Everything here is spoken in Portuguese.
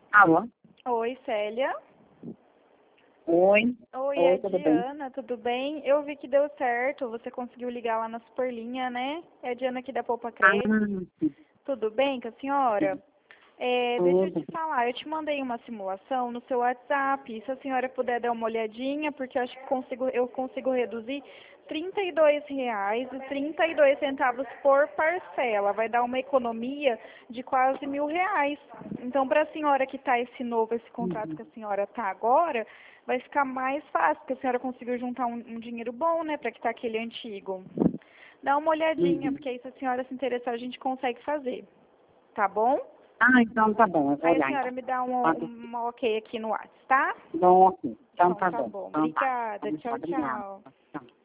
Alô? Oi, Célia. Oi. Oi, Oi, é tudo bem? Diana, tudo bem? Eu vi que deu certo, você conseguiu ligar lá na Superlinha, né? É a Diana aqui da Poupa Ah, Crédito. Tudo bem com a senhora? Deixa eu tudo. te falar, eu te mandei uma simulação no seu WhatsApp. Se a senhora puder dar uma olhadinha, porque eu acho que eu consigo reduzir R$ 32,32 por parcela. Vai dar uma economia de quase R$ 1.000. Então, para a senhora que está esse contrato Uhum. que a senhora está agora, vai ficar mais fácil, porque a senhora conseguiu juntar um dinheiro bom, né, para quitar aquele antigo. Dá uma olhadinha, Uhum. porque aí se a senhora se interessar, a gente consegue fazer. Tá bom? Ah, então tá bom, eu vou Aí a olhar senhora então. me dá Pode ser. um ok aqui no WhatsApp, tá? Bom, ok. Então Então tá tá bom. bom. Então tá. Obrigada. Então, Tchau, obrigada. tchau. Tchau.